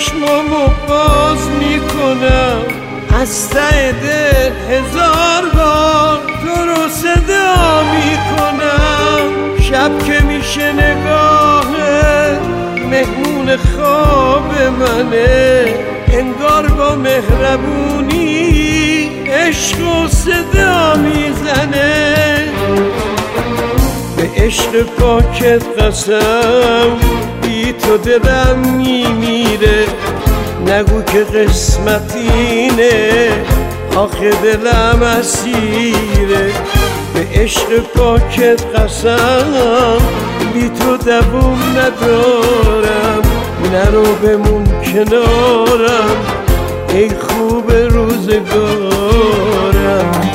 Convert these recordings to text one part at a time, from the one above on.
چشمامو باز میکنم، از ته دل هزار بار تو رو صدا میکنم. شب که میشه نگاهت مهمون خواب منه، انگار با مهربونی عشق و صدا میزنه. به عشق پاکت قسم بی تو دلم میمیره، نگو که قسمت اینه آخه دلم اسیره. به عشق پاکت قسم بی تو دووم ندارم، نرو بمون کنارم ای خوب روزگارم.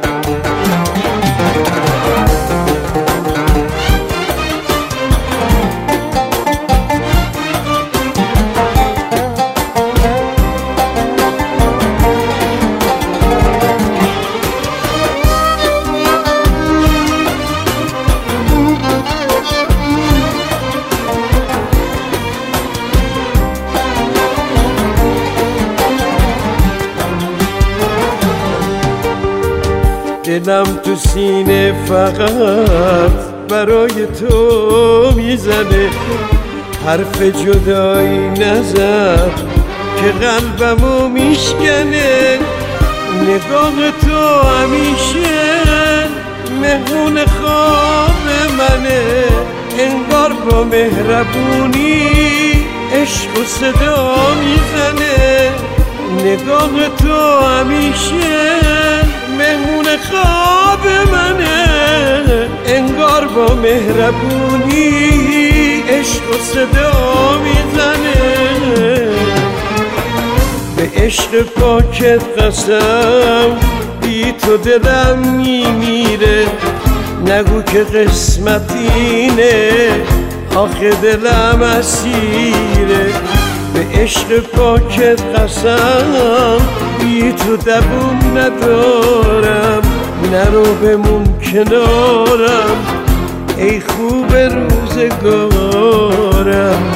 دلم تو سینه فقط برای تو میزنه، حرف جدایی نزن که قلبمو میشکنه. نگاه تو همیشه مهمون خواب منه، انگار با مهربونی عشق و صدا میزنه. نگاه تو همیشه مهمون خواب منه، انگار با مهربونی عشق و صدا میزنه. به عشق پاکت قسم بی تو دلم میمیره، نگو که قسمت اینه آخه دلم اسیره. به عشق پاکت قسم بی تو دووم ندارم، نرو بمون کنارم ای خوب روزگارم.